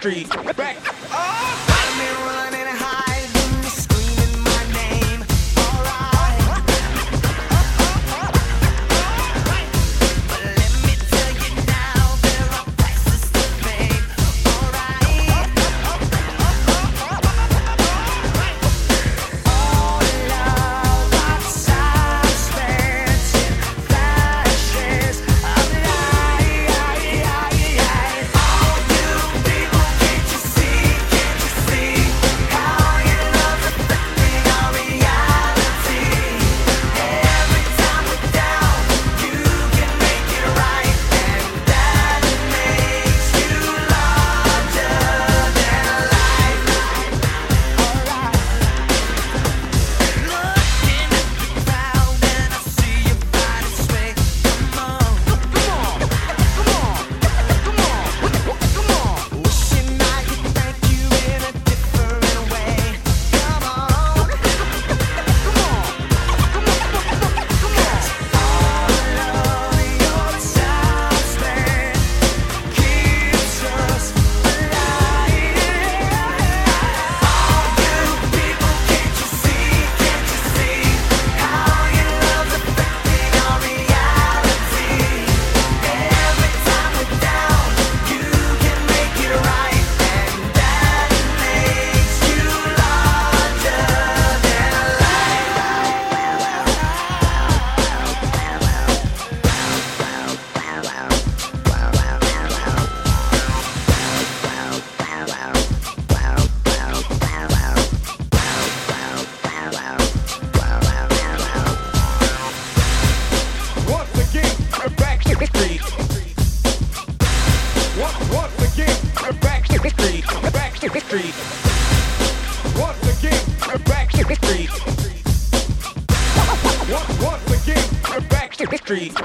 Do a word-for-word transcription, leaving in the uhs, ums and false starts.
street. Back. Oh! I've been running high, then you're screaming my name. Alright. But let me tell you now, there are prices to pay. Alright. All love outside spends in flashes of light. All you people, can't you see, can't you see how your love's affecting our reality? Every time we're down, you can make it right, and that makes you larger than life. Alright. Looking at the crowd and I see your body sway. Come on, come on, come on, come on, come on. Wishing I could thank you in a different way. Come on, come on, come on, come on. All of your time spent keeps us alive. All you people, can't you see, can't you see how your love's affecting our reality? Every time we're down, you can make it right, and that makes you larger than Once again, we're back to the street. Once, once again, we're back to the street. Back to the street. Once again, we're back to the street. Once, once again, we're back to the street.